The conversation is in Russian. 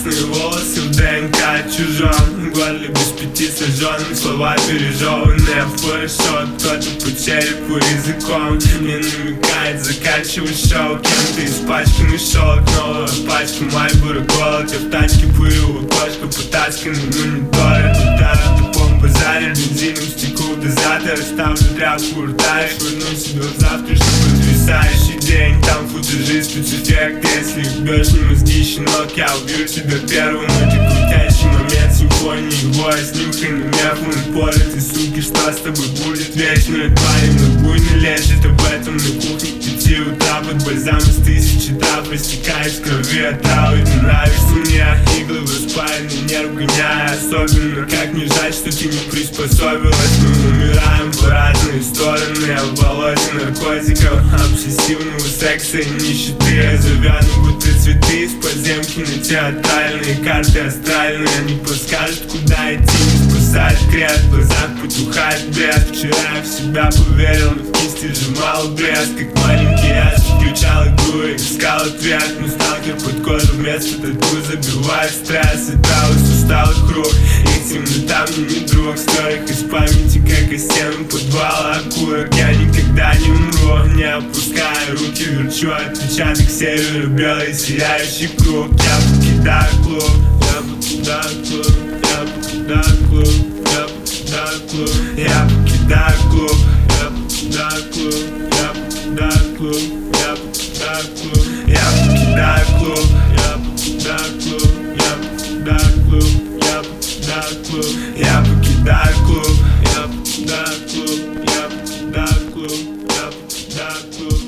Красные волосы в ДНК чужом, горле без 5 сожженным, слова пережеванные в флешот. Кто-то по черепу языком мне намекает, заканчивай шоу. Кем-то испачканный шелк, новая пачка Мальборо Голд. Я в тачке пырю, окошко потасканный монитор. Тут тупом базаре, бензином стеклу дозатор. Ставлю тряпку у рта и швырну себе в завтрашний потрясающий день. Там футажи, спецэффект, если бьешь на мозги, щенок, я убью тебя первым. Это крутящий момент симфонии, voice, нюхай на меф, поле. Ты, суки, что с тобой будет вечно? Твоим на буйно лежит об этом на кухне к 5 утра. Под бальзам из 1000 трав растекаюсь в крови от травы. Ты нравишься мне, иглы в распаянный нерв гоняя. Особенно как не жаль, что ты не приспособилась. Мы умираем по разные стороны, в болоте наркотиков, обсессивного секса и нищеты. Завяну будто цветы из подземки на театральные карты астральные. Они подскажут, куда идти, не спасать крет. В глазах потухает бред. Вчера я в себя поверил, но в кисти сжимал блеск. Как маленький я включал игру и искал ответ. Но сталкер под кожу вместо тату забивает стресс. И тралый усталых рук, их темнота мне не друг. Стер их из памяти, как из стен подвала окурок. Я никогда не умру, не опуская руки, верчу отпечаток севера, белый сияющий круг. Я покидаю клуб, я покидаю клуб, я покидаю клуб, я покидаю клуб, я покидаю клуб, я покидаю клуб, я покидаю клуб, я покидаю клуб, я покидаю клуб, я покидаю клуб, я покидаю клуб, я покидаю клуб, я покидаю клуб, я покидаю клуб, я покидаю клуб, я покидаю клуб.